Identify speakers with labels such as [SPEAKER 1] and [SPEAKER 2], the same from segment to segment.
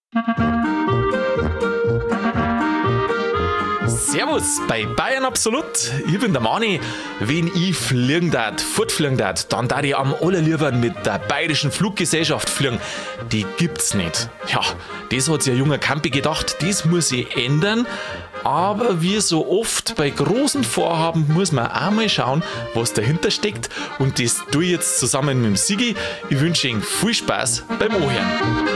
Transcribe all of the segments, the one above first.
[SPEAKER 1] Servus bei Bayern Absolut. Ich bin der Mani. Wenn ich fliegen darf, fortfliegen darf, dann darf ich am allerliebsten mit der Bayerischen Fluggesellschaft fliegen. Die gibt's nicht. Ja, das hat sich ein junger Campi gedacht, das muss sich ändern. Aber wie so oft bei großen Vorhaben muss man auch mal schauen, was dahinter steckt. Und das tue ich jetzt zusammen mit dem Sigi. Ich wünsche Ihnen viel Spaß beim Anhören.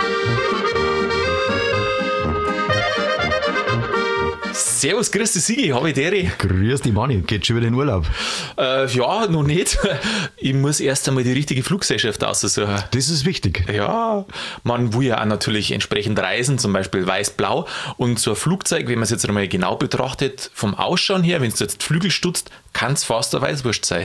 [SPEAKER 1] Servus, grüß dich Sigi, habe ich Deri.
[SPEAKER 2] Grüß dich Manni, geht schon wieder in Urlaub?
[SPEAKER 1] Ja, noch nicht. Ich muss erst einmal die richtige Fluggesellschaft aussuchen.
[SPEAKER 2] Das ist wichtig.
[SPEAKER 1] Ja, man will ja auch natürlich entsprechend reisen, zum Beispiel weiß-blau. Und so ein Flugzeug, wenn man es jetzt einmal genau betrachtet, vom Ausschauen her, wenn es jetzt Flügel stutzt, kann es fast eine Weißwurst sein.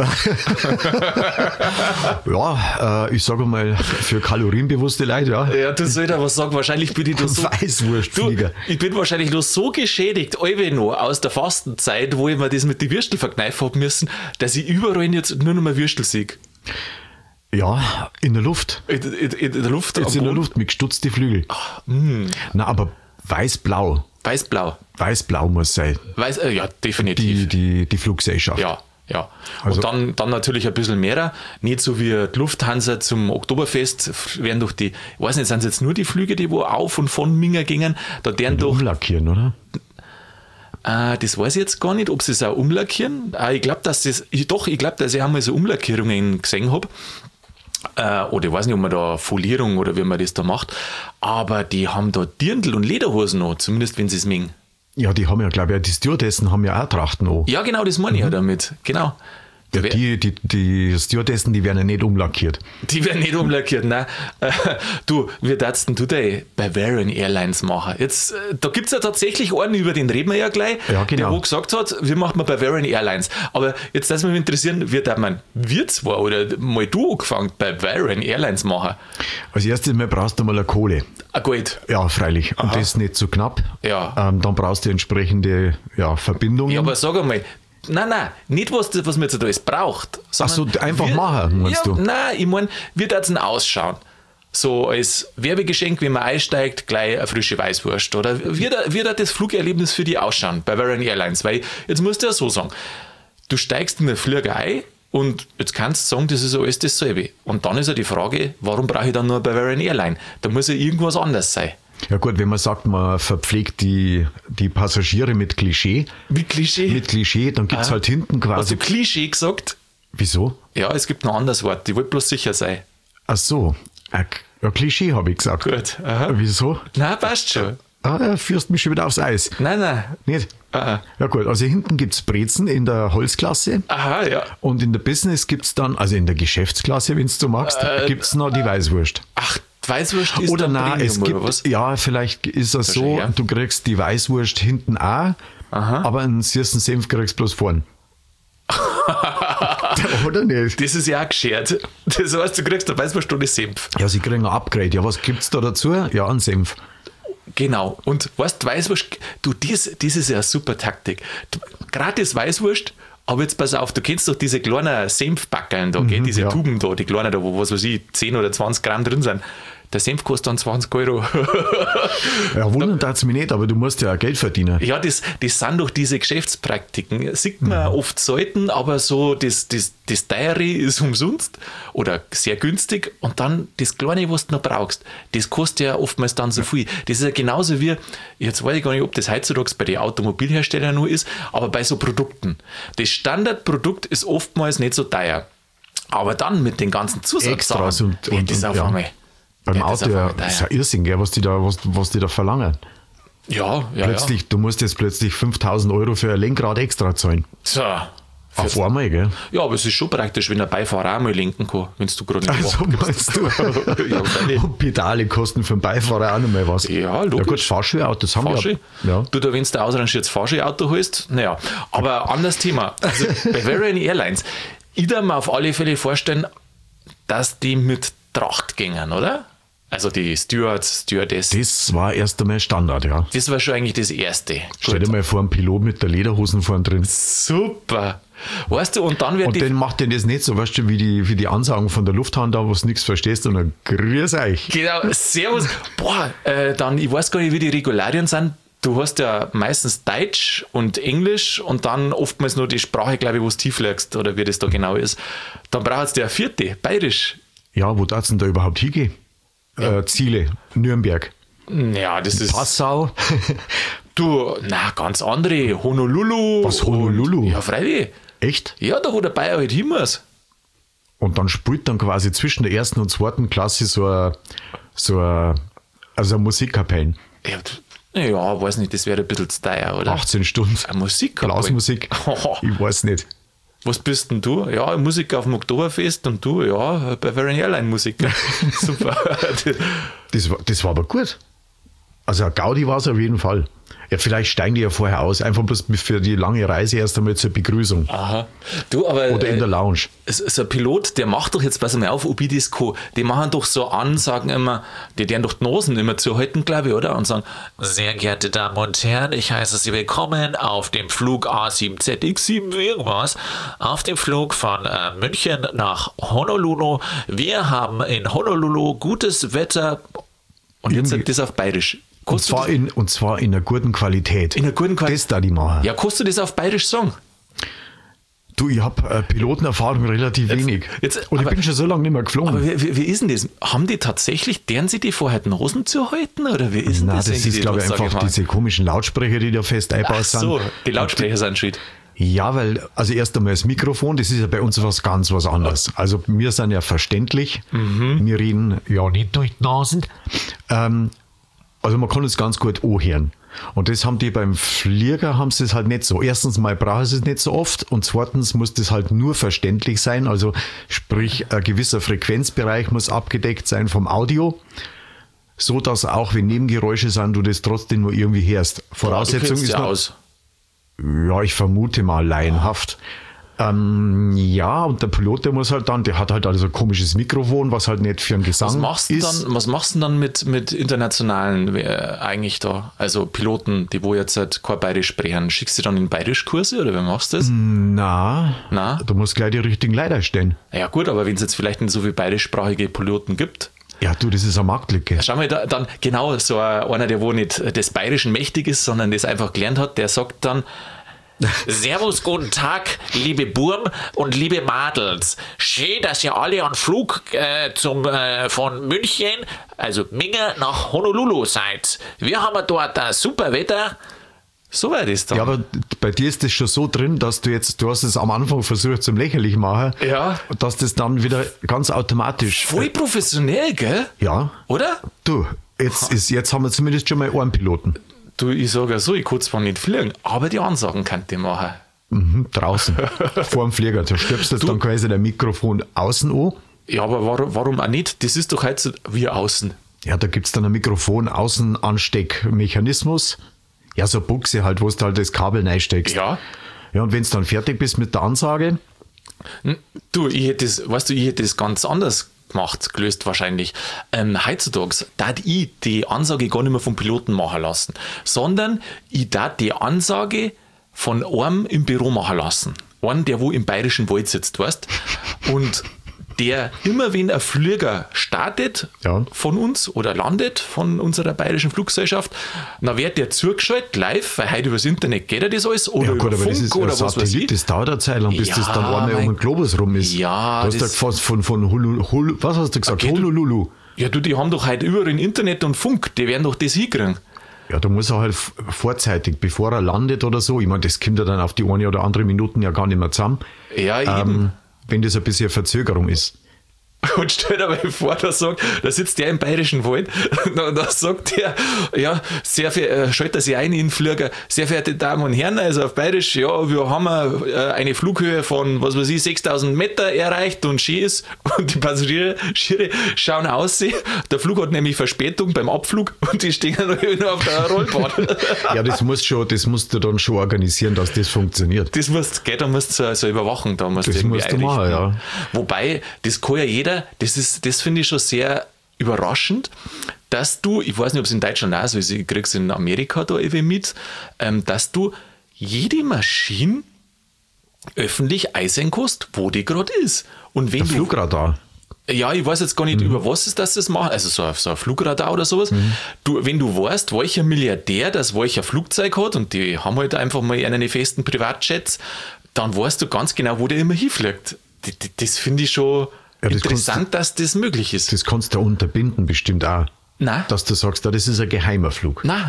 [SPEAKER 2] Ja, ich sage mal, für kalorienbewusste Leute, ja.
[SPEAKER 1] Ja, du sollst ja was sagen, wahrscheinlich bin ich da so...
[SPEAKER 2] Weißwurstflieger.
[SPEAKER 1] Ich bin wahrscheinlich noch so geschädigt, noch aus der Fastenzeit, wo ich mir das mit den Würstel verkneifen habe müssen, dass ich überall jetzt nur noch mal Würstel sehe.
[SPEAKER 2] Ja, in der Luft.
[SPEAKER 1] In der Luft?
[SPEAKER 2] Jetzt in der Luft mit gestutzten Flügeln. Na, aber weiß-blau.
[SPEAKER 1] Weiß-blau.
[SPEAKER 2] Weiß-blau muss sein.
[SPEAKER 1] Ja, definitiv.
[SPEAKER 2] Die Fluggesellschaft.
[SPEAKER 1] Ja.
[SPEAKER 2] Also,
[SPEAKER 1] und dann natürlich ein bisschen mehr. Nicht so wie die Lufthansa zum Oktoberfest werden durch die, ich weiß nicht, sind es jetzt nur die Flüge, die wo auf und von Minga gingen, da deren doch.
[SPEAKER 2] Umlackieren, oder?
[SPEAKER 1] Das weiß ich jetzt gar nicht, ob sie es auch umlackieren. Ich glaube, dass ich einmal so Umlackierungen gesehen habe. Oder ich weiß nicht, ob man da Folierung oder wie man das da macht. Aber die haben da Dirndl und Lederhosen noch, zumindest wenn sie es mengen.
[SPEAKER 2] Ja, die haben ja, glaube ich, die Stewardessen haben ja auch Trachten an.
[SPEAKER 1] Ja, genau, das meine ich ja damit. Genau.
[SPEAKER 2] Ja, die Stewardessen, die werden ja nicht umlackiert.
[SPEAKER 1] Die werden nicht umlackiert, nein. Du, wie darfst du da Bavarian Airlines machen? Jetzt, da gibt es ja tatsächlich einen, über den reden wir ja gleich,
[SPEAKER 2] ja, genau.
[SPEAKER 1] Der wo gesagt hat, wir machen mal Bavarian Airlines. Aber jetzt darf mich interessieren, wie darf man, wir zwar oder mal du angefangen, Bavarian Airlines machen?
[SPEAKER 2] Als erstes mal brauchst du mal eine Kohle.
[SPEAKER 1] Ein Gold.
[SPEAKER 2] Ja, freilich. Und das nicht so knapp.
[SPEAKER 1] Ja.
[SPEAKER 2] Dann brauchst du entsprechende Verbindungen.
[SPEAKER 1] Ja, aber sag einmal, Nein, nicht was man jetzt alles braucht.
[SPEAKER 2] Ach so, einfach machen, meinst du?
[SPEAKER 1] Nein, ich meine, wie darf es denn ausschauen? So als Werbegeschenk, wenn man einsteigt, gleich eine frische Weißwurst. Oder wie darf das Flugerlebnis für dich ausschauen bei Bavarian Airlines? Weil jetzt musst du ja so sagen, du steigst in den Flieger ein und jetzt kannst du sagen, das ist alles dasselbe. Und dann ist ja die Frage, warum brauche ich dann nur Bavarian Airline? Da muss ja irgendwas anders sein.
[SPEAKER 2] Ja gut, wenn man sagt, man verpflegt die Passagiere mit Klischee.
[SPEAKER 1] Mit Klischee?
[SPEAKER 2] Mit Klischee, dann gibt es halt hinten quasi...
[SPEAKER 1] Hast du Klischee gesagt?
[SPEAKER 2] Wieso?
[SPEAKER 1] Ja, es gibt noch ein anderes Wort, ich wollte bloß sicher sein.
[SPEAKER 2] Ach so, ein Klischee habe ich gesagt.
[SPEAKER 1] Gut, aha.
[SPEAKER 2] Wieso?
[SPEAKER 1] Nein, passt schon.
[SPEAKER 2] Führst mich schon wieder aufs Eis.
[SPEAKER 1] Nein.
[SPEAKER 2] Nicht?
[SPEAKER 1] Aha.
[SPEAKER 2] Ja gut, also hinten gibt es Brezen in der Holzklasse.
[SPEAKER 1] Aha, ja.
[SPEAKER 2] Und in der Business gibt es dann, also in der Geschäftsklasse, wenn du so magst, gibt es noch die Weißwurst.
[SPEAKER 1] Ach, Weißwurst ist
[SPEAKER 2] oder
[SPEAKER 1] dann
[SPEAKER 2] nein,
[SPEAKER 1] Premium,
[SPEAKER 2] es gibt,
[SPEAKER 1] oder was?
[SPEAKER 2] ja, vielleicht ist es so,
[SPEAKER 1] ja.
[SPEAKER 2] du kriegst die Weißwurst hinten auch, aber einen süßen Senf kriegst du bloß vorn. Oder nicht?
[SPEAKER 1] Das ist ja auch geschert. Das heißt, du kriegst eine Weißwurst ohne Senf.
[SPEAKER 2] Ja, sie kriegen ein Upgrade. Ja, was gibt's da dazu? Ja, einen Senf.
[SPEAKER 1] Genau. Und weißt du, Weißwurst, du, das ist ja eine super Taktik. Gratis Weißwurst, aber jetzt pass auf, du kennst doch diese kleinen Senfbackeln da, gell? Diese Tuben da, die kleinen da, wo was weiß ich, 10 oder 20 Gramm drin sind. Der Senf kostet dann 20 €.
[SPEAKER 2] Ja, wundern tat's mich nicht, aber du musst ja auch Geld verdienen.
[SPEAKER 1] Ja, das sind doch diese Geschäftspraktiken. Sieht man oft selten, aber so das Teure ist umsonst oder sehr günstig und dann das Kleine, was du noch brauchst, das kostet ja oftmals dann so viel. Das ist ja genauso wie, jetzt weiß ich gar nicht, ob das heutzutage bei den Automobilherstellern nur ist, aber bei so Produkten. Das Standardprodukt ist oftmals nicht so teuer. Aber dann mit den ganzen Zusatzsachen, das ist auf einmal...
[SPEAKER 2] Beim Auto ist ja Irrsinn, gell, was die da verlangen.
[SPEAKER 1] Ja.
[SPEAKER 2] Plötzlich, du musst jetzt plötzlich 5.000 € für ein Lenkrad extra zahlen.
[SPEAKER 1] So.
[SPEAKER 2] Auf einmal, gell?
[SPEAKER 1] Ja, aber es ist schon praktisch, wenn der Beifahrer auch mal lenken kann, wenn du gerade nicht
[SPEAKER 2] also meinst du? Ja, und Pedale kosten für den Beifahrer auch noch mal was.
[SPEAKER 1] Ja, logisch.
[SPEAKER 2] Ja gut, Fahrschulautos haben wir ja.
[SPEAKER 1] Du, da wenn du ausrangiertes Fahrschulauto holst, naja. Aber anderes Thema. Also Bavarian Airlines, ich darf mir auf alle Fälle vorstellen, dass die mit Tracht gingen, oder? Also die Stewards, Stewardess.
[SPEAKER 2] Das war erst einmal Standard, ja.
[SPEAKER 1] Das war schon eigentlich das Erste.
[SPEAKER 2] Stell dir mal vor, ein Pilot mit der Lederhosen vorn drin.
[SPEAKER 1] Super. Weißt du, und dann wird
[SPEAKER 2] Und dann macht den das nicht so, weißt du, wie die Ansagen von der Lufthansa, wo du nichts verstehst, und dann grüß euch.
[SPEAKER 1] Genau, servus. Boah, dann, ich weiß gar nicht, wie die Regularien sind. Du hast ja meistens Deutsch und Englisch und dann oftmals nur die Sprache, glaube ich, wo du tief legst oder wie das da genau ist. Dann brauchst du ja eine vierte, Bayerisch.
[SPEAKER 2] Ja, wo darfst du denn da überhaupt hingehen? Ziele, Nürnberg.
[SPEAKER 1] Ja, das ist...
[SPEAKER 2] Passau.
[SPEAKER 1] Du, ganz andere. Honolulu.
[SPEAKER 2] Was, Honolulu?
[SPEAKER 1] Ja, freilich.
[SPEAKER 2] Echt?
[SPEAKER 1] Ja, da wo der Bayer halt hin muss.
[SPEAKER 2] Und dann spielt dann quasi zwischen der ersten und zweiten Klasse also eine Musikkapelle.
[SPEAKER 1] Ja, weiß nicht, das wäre ein bisschen zu teuer, oder?
[SPEAKER 2] 18 Stunden.
[SPEAKER 1] Eine Musik.
[SPEAKER 2] Blasmusik. Ich weiß nicht.
[SPEAKER 1] Was bist denn du? Ja, Musiker auf dem Oktoberfest und du, ja, bei Bavarian Airline Musiker. Super.
[SPEAKER 2] Das war aber gut. Also ein Gaudi war es auf jeden Fall. Ja, vielleicht steigen die ja vorher aus, einfach bloß für die lange Reise erst einmal zur Begrüßung.
[SPEAKER 1] Aha. Du, aber...
[SPEAKER 2] Oder in der Lounge.
[SPEAKER 1] So ein Pilot, der macht doch jetzt, pass mal auf, Obidisco, die machen doch so Ansagen immer, die deren doch die Nasen immer zuhalten, glaube ich, oder? Und sagen, sehr geehrte Damen und Herren, ich heiße Sie willkommen auf dem Flug A7ZX7 irgendwas, auf dem Flug von München nach Honolulu. Wir haben in Honolulu gutes Wetter. Und jetzt sagt das auf Bayerisch.
[SPEAKER 2] Und zwar in einer guten Qualität.
[SPEAKER 1] In einer guten Qualität.
[SPEAKER 2] Das da die machen.
[SPEAKER 1] Ja, kannst du das auf Bayerisch sagen?
[SPEAKER 2] Du, ich habe Pilotenerfahrung relativ wenig. Und ich bin schon so lange nicht mehr geflogen.
[SPEAKER 1] Aber wie ist denn das? Haben die tatsächlich, deren sie die vorher die Nasen zuhalten? Oder wie ist denn das?
[SPEAKER 2] Nein, das ist, glaube ich, einfach diese komischen Lautsprecher, die da fest eingebaut sind.
[SPEAKER 1] Ach so, die Lautsprecher sind schuld.
[SPEAKER 2] Ja, weil, also erst einmal das Mikrofon, das ist ja bei uns was ganz was anderes. Also wir sind ja verständlich. Wir reden ja nicht durch die Nasen. Also man kann es ganz gut anhören. Und das haben die beim Flieger, haben sie es halt nicht so. Erstens mal brauchen sie es nicht so oft und zweitens muss das halt nur verständlich sein. Also sprich, ein gewisser Frequenzbereich muss abgedeckt sein vom Audio, so dass auch wenn Nebengeräusche sind, du das trotzdem nur irgendwie hörst. Voraussetzung ist noch, ja, ich vermute mal laienhaft. Ja, und der Pilot, der muss halt dann, der hat halt also ein komisches Mikrofon, was halt nicht für einen Gesang ist.
[SPEAKER 1] Was machst du dann mit internationalen eigentlich da? Also Piloten, die wo jetzt halt kein Bayerisch sprechen, schickst du dann in Bayerischkurse oder wie machst du das?
[SPEAKER 2] Na, du musst gleich die richtigen Leiter stellen.
[SPEAKER 1] Ja gut, aber wenn es jetzt vielleicht nicht so viele bayerischsprachige Piloten gibt.
[SPEAKER 2] Ja, du, das ist eine Marktlücke.
[SPEAKER 1] Schau mal, dann genau so einer, der wo nicht des Bayerischen mächtig ist, sondern das einfach gelernt hat, der sagt dann: Servus, guten Tag, liebe Burm und liebe Madels. Schön, dass ihr alle an Flug von München, also Minga, nach Honolulu seid. Wir haben dort ein super Wetter. So weit ist dann.
[SPEAKER 2] Ja, aber bei dir ist das schon so drin, dass du hast es am Anfang versucht zum lächerlich machen.
[SPEAKER 1] Ja.
[SPEAKER 2] Dass das dann wieder ganz automatisch.
[SPEAKER 1] Voll professionell, gell?
[SPEAKER 2] Ja.
[SPEAKER 1] Oder?
[SPEAKER 2] Du, jetzt haben wir zumindest schon mal einen Piloten.
[SPEAKER 1] Du, ich sage ja so, ich kann zwar nicht fliegen, aber die Ansagen kann ich machen.
[SPEAKER 2] Draußen, vor dem Flieger. Da stöpst du dann quasi dein Mikrofon außen an.
[SPEAKER 1] Ja, aber warum auch nicht? Das ist doch heute so wie außen.
[SPEAKER 2] Ja, da gibt es dann ein Mikrofon-Außenansteckmechanismus. Ja, so eine Buchse halt, wo du halt das Kabel reinsteckst.
[SPEAKER 1] Ja.
[SPEAKER 2] Ja, und wenn du dann fertig bist mit der Ansage.
[SPEAKER 1] Du, ich hätte das ganz anders gemacht, gelöst wahrscheinlich. Heutzutage darf ich die Ansage gar nicht mehr vom Piloten machen lassen, sondern ich darf die Ansage von einem im Büro machen lassen. Einen, der wo im Bayerischen Wald sitzt, weißt? Und der immer, wenn ein Flieger startet von uns oder landet von unserer bayerischen Fluggesellschaft, dann wird der zugeschaltet live, weil heute übers Internet geht ja das alles, oder
[SPEAKER 2] ja, gut,
[SPEAKER 1] über
[SPEAKER 2] aber
[SPEAKER 1] Funk
[SPEAKER 2] das ist
[SPEAKER 1] oder
[SPEAKER 2] ein
[SPEAKER 1] was weiß ich.
[SPEAKER 2] Das dauert eine Zeit lang, bis das dann einmal um den Globus rum ist.
[SPEAKER 1] Ja,
[SPEAKER 2] du hast ja von Honolulu, was hast du gesagt? Okay, Honolulu.
[SPEAKER 1] Ja, du, die haben doch heute überall Internet und Funk, die werden doch das hinkriegen.
[SPEAKER 2] Ja, da muss er halt vorzeitig, bevor er landet oder so, ich meine, das kommt ja dann auf die eine oder andere Minuten ja gar nicht mehr zusammen.
[SPEAKER 1] Ja, eben.
[SPEAKER 2] Wenn das ein bisschen Verzögerung ist.
[SPEAKER 1] Und stell dir mal vor, da sitzt der im Bayerischen Wald, da sagt der, ja, schaltet er sich ein in den Flieger, sehr verehrte Damen und Herren, also auf Bayerisch, ja, wir haben eine Flughöhe von, 6.000 Meter erreicht und schön ist, und die Passagiere schauen aus, der Flug hat nämlich Verspätung beim Abflug und die stehen nur auf der Rollbahn.
[SPEAKER 2] Ja, das musst du dann schon organisieren, dass das funktioniert.
[SPEAKER 1] Da musst du so überwachen, da musst
[SPEAKER 2] das musst du machen, ja.
[SPEAKER 1] Wobei, das kann ja jeder. Das finde ich schon sehr überraschend, dass du, ich weiß nicht, ob es in Deutschland auch so ist, ich krieg's in Amerika da eben mit, dass du jede Maschine öffentlich einsehen kannst, wo die gerade ist. Und wenn
[SPEAKER 2] Der
[SPEAKER 1] du
[SPEAKER 2] Flugradar.
[SPEAKER 1] Ja, ich weiß jetzt gar nicht, über was ist das machen. Also so ein Flugradar oder sowas. Wenn du weißt, welcher Milliardär das welcher Flugzeug hat und die haben halt einfach mal einen festen Privatjets, dann weißt du ganz genau, wo der immer hinfliegt. Das finde ich schon interessant, dass das möglich ist.
[SPEAKER 2] Das kannst du unterbinden bestimmt auch.
[SPEAKER 1] Nein.
[SPEAKER 2] Dass du sagst, das ist ein geheimer Flug.
[SPEAKER 1] Nein,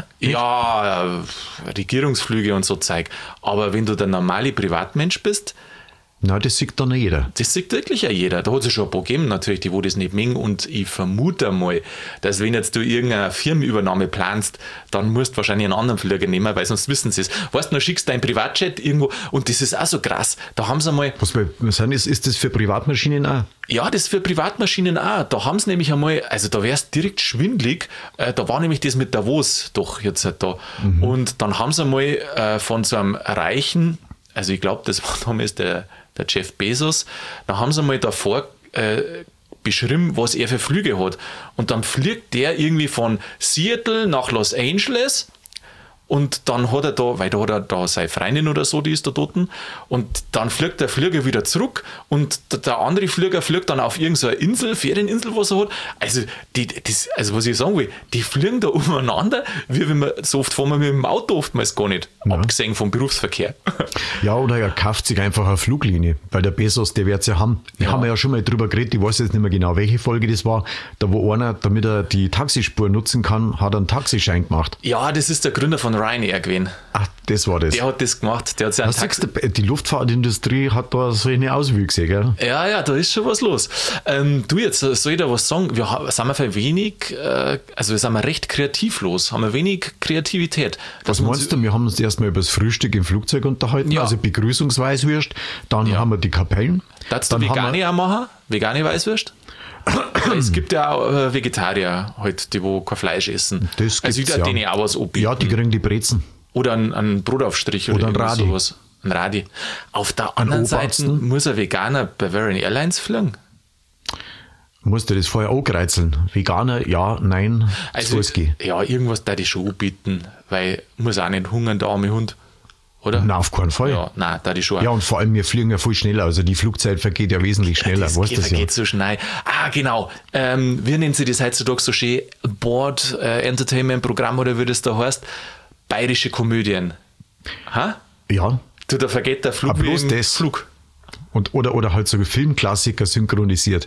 [SPEAKER 1] ja, Regierungsflüge und so Zeug. Aber wenn du der normale Privatmensch bist,
[SPEAKER 2] Na, das sieht dann jeder.
[SPEAKER 1] das sieht wirklich ja jeder. Da hat es ja schon ein paar gegeben, natürlich, die wo das nicht mengen. Und ich vermute mal, dass wenn jetzt du irgendeine Firmenübernahme planst, dann musst du wahrscheinlich einen anderen Flieger nehmen, weil sonst wissen sie es. Weißt du, dann schickst du dein Privatjet irgendwo und das ist auch so krass. Da haben sie einmal,
[SPEAKER 2] Ist das für Privatmaschinen auch?
[SPEAKER 1] ja, das für Privatmaschinen auch. Da haben sie nämlich einmal, also da wär's direkt schwindlig. Da war nämlich das mit Davos doch jetzt halt da. Und dann haben sie einmal von so einem Reichen, also ich glaube, das war damals der Jeff Bezos, da haben sie mal davor beschrieben, was er für Flüge hat. Und dann fliegt der irgendwie von Seattle nach Los Angeles und dann hat er da, weil da hat er da seine Freundin oder so, die ist da dort, und dann fliegt der Flieger wieder zurück und der andere Flieger fliegt dann auf irgendeine Insel, Ferieninsel, was er hat. Also, also was ich sagen will, die fliegen da umeinander, wie wenn man, so oft fahren wir mit dem Auto oftmals gar nicht, abgesehen vom Berufsverkehr.
[SPEAKER 2] Ja, oder er kauft sich einfach eine Fluglinie, weil der Bezos, der wird es ja haben. Wir haben ja schon mal drüber geredet, ich weiß jetzt nicht mehr genau, welche Folge das war, da wo einer, damit er die Taxispur nutzen kann, hat einen Taxischein gemacht.
[SPEAKER 1] Ja, das ist der Gründer von Ryanair gewesen.
[SPEAKER 2] Ach, das war das.
[SPEAKER 1] Der hat das gemacht. Der hat sich einen
[SPEAKER 2] Was sagst du, die Luftfahrtindustrie hat da so eine Auswüchse, gell?
[SPEAKER 1] Ja, da ist schon was los. Du, jetzt soll ich da was sagen? Sind wir für wenig, also wir sind recht kreativlos, haben wir wenig Kreativität.
[SPEAKER 2] Was meinst du? Wir haben uns erstmal über das Frühstück im Flugzeug unterhalten,
[SPEAKER 1] Ja.
[SPEAKER 2] also Begrüßungsweißwürst, dann haben wir die Kapellen.
[SPEAKER 1] Darfst du
[SPEAKER 2] dann haben
[SPEAKER 1] Vegane auch machen? Vegane Weißwürst? Weil es gibt ja auch Vegetarier, halt, die wo kein Fleisch essen.
[SPEAKER 2] Das
[SPEAKER 1] also ich
[SPEAKER 2] gibt's,
[SPEAKER 1] darf
[SPEAKER 2] ja.
[SPEAKER 1] denen auch was anbieten.
[SPEAKER 2] Ja, die kriegen die Brezen.
[SPEAKER 1] Oder einen Brotaufstrich
[SPEAKER 2] Oder ein
[SPEAKER 1] irgendwie
[SPEAKER 2] Radi.
[SPEAKER 1] sowas. Ein Radi. Auf der anderen Seite
[SPEAKER 2] Obersten.
[SPEAKER 1] muss ein Veganer Bavarian Airlines fliegen.
[SPEAKER 2] Musst du das vorher angreizeln? Veganer, ja, nein,
[SPEAKER 1] Also,
[SPEAKER 2] soll es gehen.
[SPEAKER 1] ja, irgendwas da die schon anbieten, weil muss auch nicht hungern, der arme Hund. Oder?
[SPEAKER 2] Nein, auf keinen Fall.
[SPEAKER 1] Ja, nein, da die schon.
[SPEAKER 2] Ja, und vor allem, wir fliegen ja viel schneller. Also die Flugzeit vergeht ja wesentlich schneller.
[SPEAKER 1] das
[SPEAKER 2] weißt
[SPEAKER 1] geht,
[SPEAKER 2] du das ja?
[SPEAKER 1] vergeht so schnell. Ah, genau. Wie nennen sie das heutzutage so schön? Board Entertainment Programm oder wie das da heißt? Bayerische Komödien. Ha?
[SPEAKER 2] Ja.
[SPEAKER 1] Du, da vergeht der Flug
[SPEAKER 2] Aber bloß
[SPEAKER 1] wie im
[SPEAKER 2] das.
[SPEAKER 1] Flug.
[SPEAKER 2] Oder halt so Filmklassiker synchronisiert.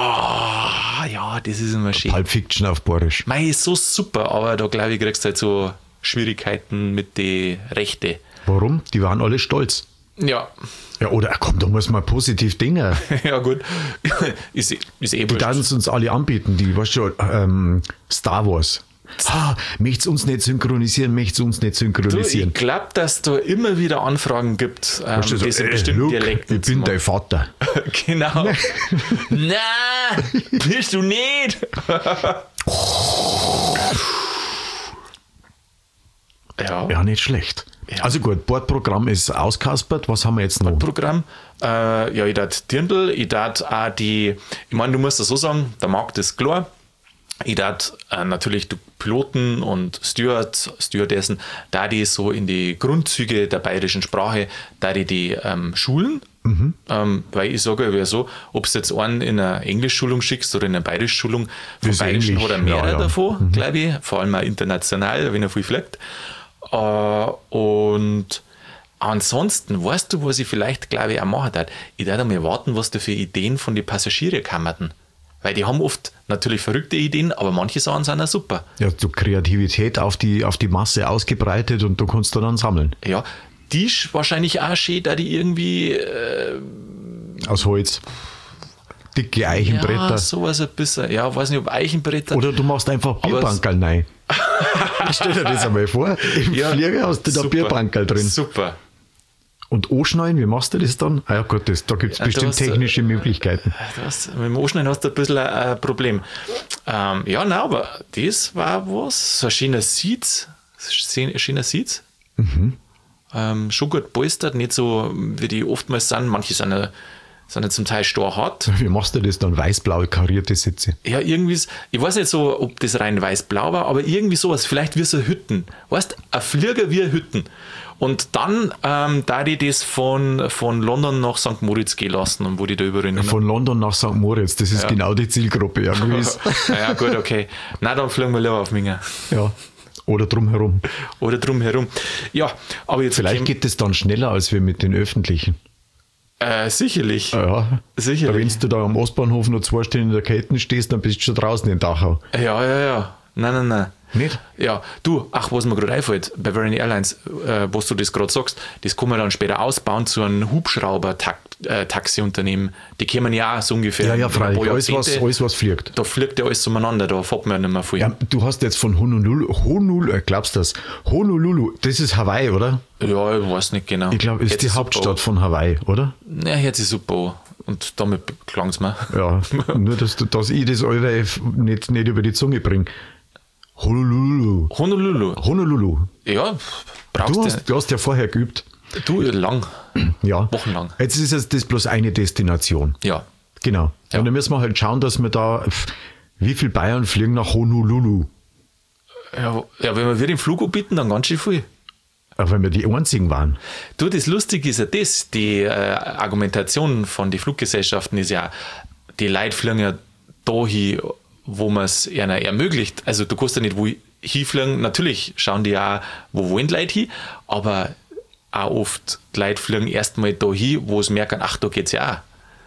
[SPEAKER 1] Ah, ja, das ist immer schön.
[SPEAKER 2] Pulp Fiction auf Borisch.
[SPEAKER 1] Mei, ist so super, aber da glaube ich, kriegst du halt so Schwierigkeiten mit den Rechten.
[SPEAKER 2] Warum? Die waren alle stolz.
[SPEAKER 1] Ja,
[SPEAKER 2] Ja, oder komm, da muss man positiv Dinge.
[SPEAKER 1] ja gut. ist eh
[SPEAKER 2] Die
[SPEAKER 1] wurscht.
[SPEAKER 2] werden es uns alle anbieten. Die, weißt du, Star Wars. Möcht's uns nicht synchronisieren, möcht's uns nicht
[SPEAKER 1] Du,
[SPEAKER 2] synchronisieren.
[SPEAKER 1] ich glaube, dass da immer wieder Anfragen gibt,
[SPEAKER 2] Weißt du, so,
[SPEAKER 1] das in bestimmten
[SPEAKER 2] Luke,
[SPEAKER 1] Dialekten
[SPEAKER 2] ich
[SPEAKER 1] zu
[SPEAKER 2] bin
[SPEAKER 1] machen.
[SPEAKER 2] dein Vater.
[SPEAKER 1] Genau. Nein, bist du nicht. Ja,
[SPEAKER 2] Ja, nicht schlecht.
[SPEAKER 1] Ja.
[SPEAKER 2] Also gut, Bordprogramm ist auskaspert. Was haben wir jetzt noch?
[SPEAKER 1] Programm. Ja, ich darf Dirndl, ich darf auch ich meine, du musst das so sagen, der Markt ist klar. Ich darf natürlich die Piloten und Stewardessen, da die so in die Grundzüge der bayerischen Sprache, da die schulen. Weil ich sage ja so, ob du jetzt einen in eine Englischschulung schickst oder in eine Bayerisch-Schulung, vom
[SPEAKER 2] Das ist
[SPEAKER 1] Bayerischen
[SPEAKER 2] ähnlich,
[SPEAKER 1] hat er mehrere
[SPEAKER 2] ja.
[SPEAKER 1] davon, glaube ich, vor allem auch international, wenn er viel fliegt. Und ansonsten, weißt du, was ich vielleicht, glaube ich, auch machen darf? Ich darf einmal warten, was da für Ideen von den Passagieren kamen. Weil die haben oft natürlich verrückte Ideen, aber manche Sachen sind auch super.
[SPEAKER 2] Ja, so Kreativität auf die Masse ausgebreitet und du kannst da dann sammeln.
[SPEAKER 1] Ja, die ist wahrscheinlich auch schön, da die irgendwie
[SPEAKER 2] Aus Holz. Dicke Eichenbretter.
[SPEAKER 1] ja, sowas ein bisschen, ja, weiß nicht, ob Eichenbretter.
[SPEAKER 2] Oder du machst einfach Bierbankerl rein. Stell dir das einmal vor. Im
[SPEAKER 1] Ja,
[SPEAKER 2] Flieger hast du da
[SPEAKER 1] super,
[SPEAKER 2] Bierbankerl drin.
[SPEAKER 1] Super.
[SPEAKER 2] Und anschneiden, wie machst du das dann? Ah ja gut, da gibt es
[SPEAKER 1] Ja,
[SPEAKER 2] bestimmt
[SPEAKER 1] du hast,
[SPEAKER 2] technische Möglichkeiten.
[SPEAKER 1] Mit dem Anschneiden hast du ein bisschen ein Problem. Ja, nein, aber das war was. So ein schöner Sitz. Schon gut polstert, nicht so wie die oftmals sind. Manche sind ja zum Teil starrhart.
[SPEAKER 2] Wie machst du das dann? Weiß-blau karierte Sitze.
[SPEAKER 1] Ja, irgendwie, ich weiß nicht so, ob das rein weiß-blau war, aber irgendwie sowas, vielleicht wie so Hütten. Weißt, ein Flieger wie Hütten. Und dann da die das von London nach St. Moritz gehen lassen und wo die da überall
[SPEAKER 2] Von London nach St. Moritz, das ist genau die Zielgruppe. Irgendwie
[SPEAKER 1] ja, gut, okay. Na, dann fliegen wir lieber auf Minga.
[SPEAKER 2] Ja. Oder drumherum.
[SPEAKER 1] Ja, aber jetzt...
[SPEAKER 2] Vielleicht geht es dann schneller als wir mit den Öffentlichen.
[SPEAKER 1] Sicherlich.
[SPEAKER 2] Ja.
[SPEAKER 1] Sicherlich.
[SPEAKER 2] Wenn du da am Ostbahnhof noch 2 Stunden in der Kette stehst, dann bist du schon draußen in Dachau.
[SPEAKER 1] Ja. Nein.
[SPEAKER 2] Nicht?
[SPEAKER 1] Ja, du, was mir gerade einfällt, bei Bavarian Airlines, was du das gerade sagst, das kann man dann später ausbauen zu einem Hubschrauber-Taxiunternehmen. Die kommen ja auch so ungefähr.
[SPEAKER 2] Ja, freilich. Alles, was fliegt.
[SPEAKER 1] Da fliegt ja alles umeinander, da fährt man ja nicht mehr viel.
[SPEAKER 2] Ja, du hast jetzt von Honolulu, glaubst du das? Honolulu, das ist Hawaii, oder?
[SPEAKER 1] Ja, ich weiß nicht genau.
[SPEAKER 2] Ich glaube, ist die Hauptstadt von Hawaii, oder?
[SPEAKER 1] Ja, hört sich super an. Und damit klang es mir.
[SPEAKER 2] Ja, nur, dass ich das alle nicht über die Zunge bringe. Honolulu.
[SPEAKER 1] Ja, brauchst
[SPEAKER 2] du hast ja vorher geübt.
[SPEAKER 1] Du, lang.
[SPEAKER 2] Ja.
[SPEAKER 1] Wochenlang.
[SPEAKER 2] Jetzt ist das bloß eine Destination.
[SPEAKER 1] Ja.
[SPEAKER 2] Genau.
[SPEAKER 1] Ja.
[SPEAKER 2] Und dann müssen wir halt schauen, dass wir da, wie viel Bayern fliegen nach Honolulu?
[SPEAKER 1] Ja, wenn wir den Flug anbieten, dann ganz schön viel.
[SPEAKER 2] Auch wenn wir die einzigen waren.
[SPEAKER 1] Du, das Lustige ist ja das, die Argumentation von den Fluggesellschaften ist ja, die Leute fliegen ja dahin, wo man es ihnen ermöglicht. Also du kannst ja nicht wo hinfliegen. Natürlich schauen die auch, wo wollen die Leute hin, aber auch oft die Leute fliegen erstmal da hin, wo sie merken, ach, da geht es ja auch.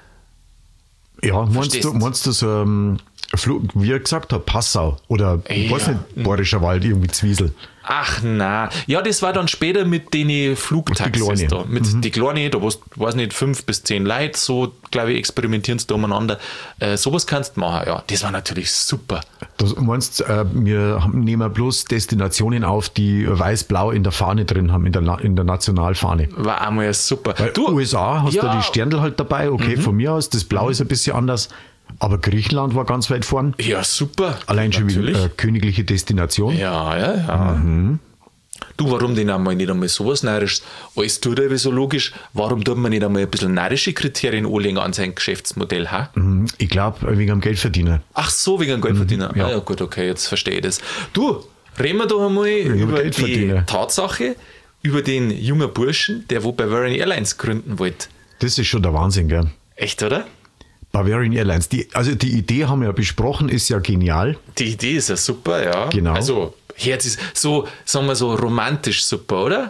[SPEAKER 2] Ja, meinst du so Flug, wie ich gesagt habe, Passau oder ich weiß nicht, Bayerischer Wald, irgendwie Zwiesel.
[SPEAKER 1] Ach na, ja, das war dann später mit den Flugtaxis da. Mit die Kleine, da warst, weiß nicht, 5 bis 10 Leute, so, glaube ich, experimentieren sie da umeinander. Sowas kannst du machen, ja. Das war natürlich super.
[SPEAKER 2] Du meinst, wir nehmen bloß Destinationen auf, die weiß-blau in der Fahne drin haben, in der Nationalfahne.
[SPEAKER 1] War einmal super.
[SPEAKER 2] Weil du, USA hast da die Sterndl halt dabei, okay, von mir aus, das Blau ist ein bisschen anders. Aber Griechenland war ganz weit vorn.
[SPEAKER 1] Ja, super.
[SPEAKER 2] Allein schon wie königliche Destination.
[SPEAKER 1] Ja. Du, warum denn einmal nicht einmal sowas Närrisches? Alles tut er so logisch. Warum tut man nicht einmal ein bisschen närrische Kriterien anlegen an sein Geschäftsmodell? Ha?
[SPEAKER 2] Ich glaube, wegen dem Geldverdiener.
[SPEAKER 1] Ach so, wegen dem Geldverdiener.
[SPEAKER 2] Ja.
[SPEAKER 1] Ja, gut, okay, jetzt verstehe ich das. Du, reden wir doch einmal über die Tatsache, über den jungen Burschen, der wo Bavarian Airlines gründen wollte.
[SPEAKER 2] Das ist schon der Wahnsinn, gell?
[SPEAKER 1] Echt, oder?
[SPEAKER 2] Bavarian Airlines. Die Idee haben wir ja besprochen, ist ja genial.
[SPEAKER 1] Die Idee ist ja super, ja.
[SPEAKER 2] Genau.
[SPEAKER 1] Also, Herz ist so, sagen wir so, romantisch super, oder?